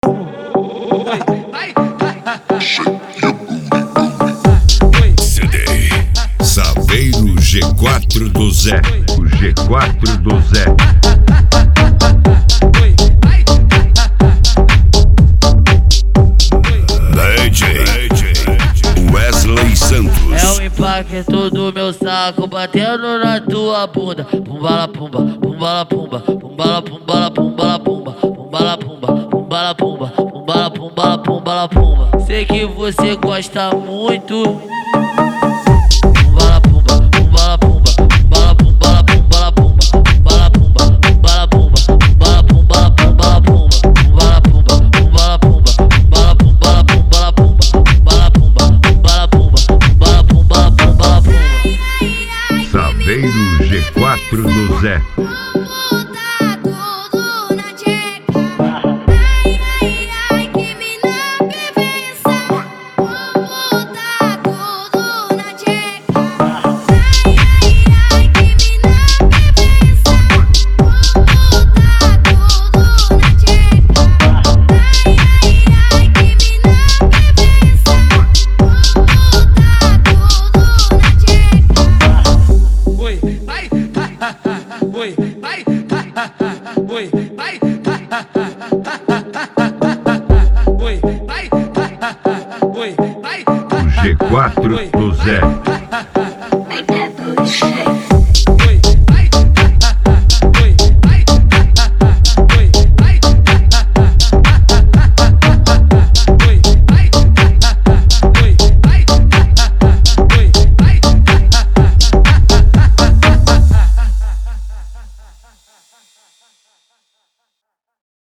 CD Saveiro G4 do Zé. O G4 do Zé. DJ Wesley Santos. É o impacto do meu saco batendo na tua bunda. Pumbala pumba, pumbala pumba, pumbala pumbala pumbala pumba, pumbala pumba, pumbala pumba, pumbala pumbala pumbala pumba. Sei que você gosta muito. Pumbala pumba, pumbala pumba, pumbala pumbala pumbala pumba, pumbala pumba, pumbala pumba, pumbala pumbala pumbala pumba, pumbala pumba, pumbala pumba, pumbala pumbala pumbala pumba, pumbala pumba, pumbala pumba, pumbala pumbala pumbala pumba. Saveiro G4 do Zé. O G4 do Zé.